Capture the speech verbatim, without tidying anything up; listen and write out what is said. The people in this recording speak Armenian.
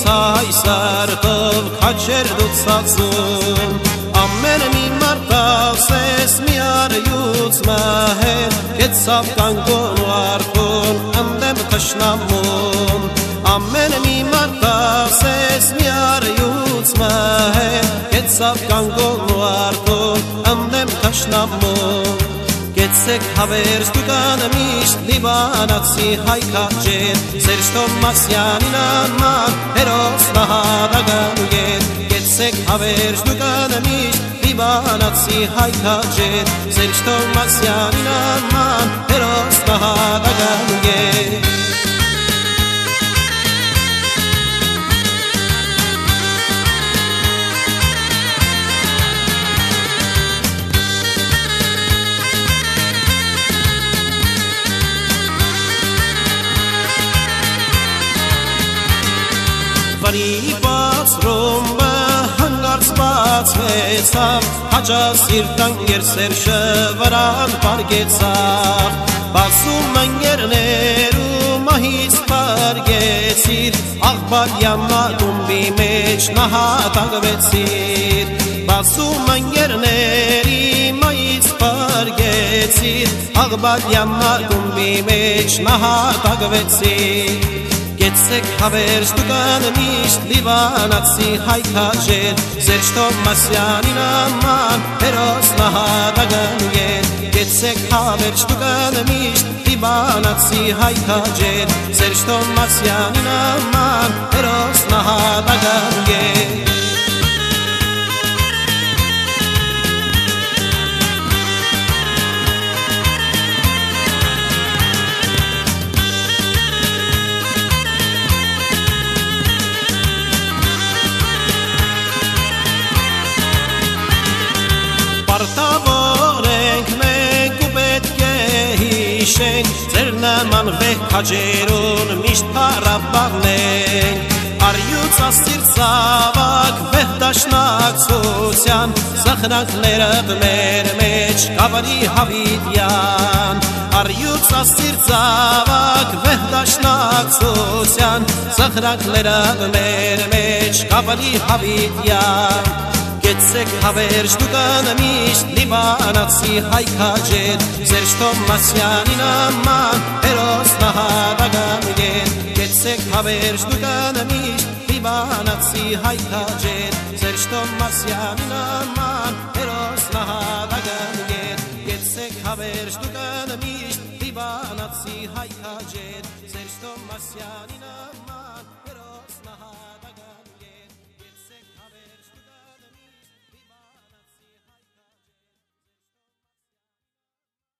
Սայսարդով քաջեր դուցածում ամեն մի մարտասես մի արյուծ մահեր կեցավ կանգոն ու արքուն ընդեմ թշնամում ամեն մի մարտասես մի արյուծ մահեր կեցավ կանգոն ու արքուն ընդեմ թշնամում Գեցեք հավերս դուկան միշտ լիբանացի հայքաջեր Սերժ Թովմասյանին անման հերոս նահատական ու ետ Գեցեք հավերս դուկան միշտ լիբանացի հայքաջեր Սերժ Թովմասյանին անման հերոս նահատական ու ետ Վարի բացրոմը հանգարց բացվեցավ Հաճասիրտան գերսերշը վրան պարգեցավ Բացում ընգերներ ու մահից պարգեցիր Աղբալյամա դումբի մեջ նահատակվեցիր Բացում ընգերների մահից պարգեցիր Աղբալյամա դումբի մեջ նահատակվեցիր Գեցեք հավերս դուկան միշտ լիբանացի հայքաջեր Սերժ Թովմասյանին անման հերոս նահատական ու ետ Գեցեք հավերս դուկան միշտ լիբանացի հայքաջեր Սերժ Թովմասյանին անման հերոս նահատական ու ետ Պարտավոր ենք մենք ու պետք է հիշենք Ձեր նման վեհ քաջերուն միշտ փառաբանենք Արյուծասիրտ զավակ վեհ դաշնակցության Սխնակները մեր մեջ կավարի Հավիդյան Արյուծասիրտ զավակ վեհ դաշնակցության Սխնակները մեր մեջ կավարի Հավիդյան Գեցեք հավերս դուկան միշտ լիբանացի հայքաջեր Սերժ Թովմասյանին անման հերոս նահատական ու ետ Գեցեք հավերս դուկան միշտ լիբանացի հայքաջեր Սերժ Թովմասյանին անման հերոս նահատական ու ետ Գեցեք հավերս դուկան միշտ լիբանացի հայքաջեր Սերժ Թովմասյանին